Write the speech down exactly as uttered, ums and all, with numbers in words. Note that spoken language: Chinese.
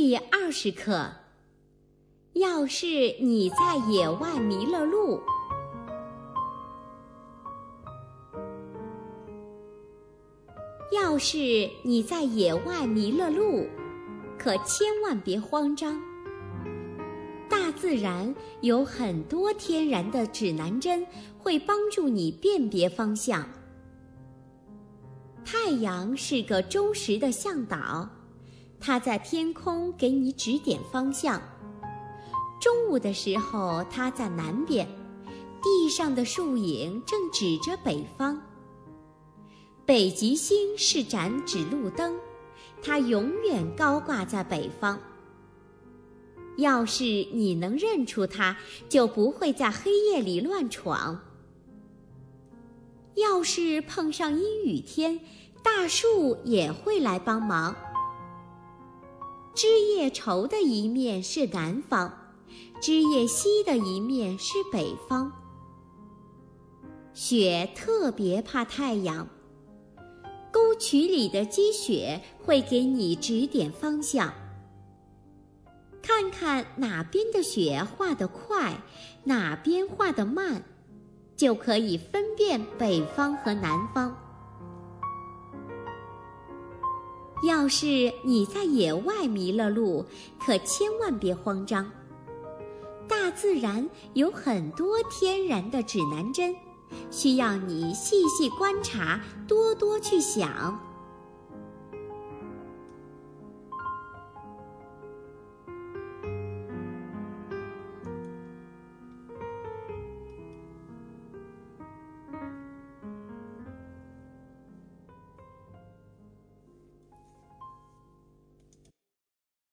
第二十课，要是你在野外迷了路。要是你在野外迷了路，可千万别慌张。大自然有很多天然的指南针，会帮助你辨别方向。太阳是个忠实的向导，它在天空给你指点方向。中午的时候，它在南边，地上的树影正指着北方。北极星是盏指路灯，它永远高挂在北方。要是你能认出它，就不会在黑夜里乱闯。要是碰上阴雨天，大树也会来帮忙。枝叶稠的一面是南方，枝叶稀的一面是北方。雪特别怕太阳，沟渠里的积雪会给你指点方向。看看哪边的雪化得快，哪边化得慢，就可以分辨北方和南方。要是你在野外迷了路，可千万别慌张。大自然有很多天然的指南针，需要你细细观察，多多去想。